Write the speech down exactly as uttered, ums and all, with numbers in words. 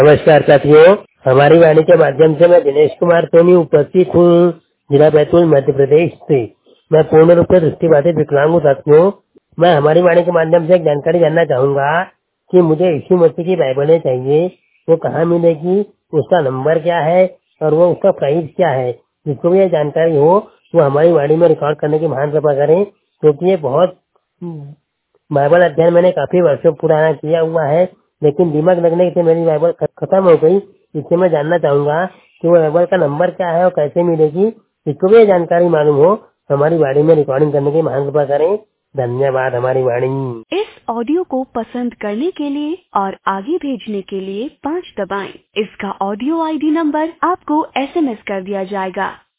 नमस्कार साथियों, हमारी वाणी के माध्यम से मैं दिनेश कुमार सोनी उपस्थित हूँ जिला बैतूल मध्य प्रदेश से। मैं पूर्ण रूप से दृष्टिबाधित विकलांग हूँ साथियों। मैं हमारी वाणी के माध्यम से एक जानकारी जानना चाहूंगा कि मुझे यीशु मसीह की बाइबलें चाहिए, वो कहाँ मिलेगी, उसका नंबर क्या है और वो उसका प्राइस क्या है। जिसको भी ये जानकारी हो वो हमारी वाणी में रिकॉर्ड करने की महान कृपा करें, क्योंकि ये बहुत बाइबल अध्ययन मैंने काफी वर्षों पुराना किया हुआ है, लेकिन दिमाग लगने से मेरी बाइबल खत्म हो गई। इससे मैं जानना चाहूंगा कि वो बाइबल का नंबर क्या है और कैसे मिलेगी। जिसको भी ये जानकारी मालूम हो हमारी वाणी में रिकॉर्डिंग करने की महान कृपा करें। धन्यवाद। हमारी वाणी। इस ऑडियो को पसंद करने के लिए और आगे भेजने के लिए पाँच दबाएं। इसका ऑडियो आईडी नंबर आपको एसएमएस कर दिया जाएगा।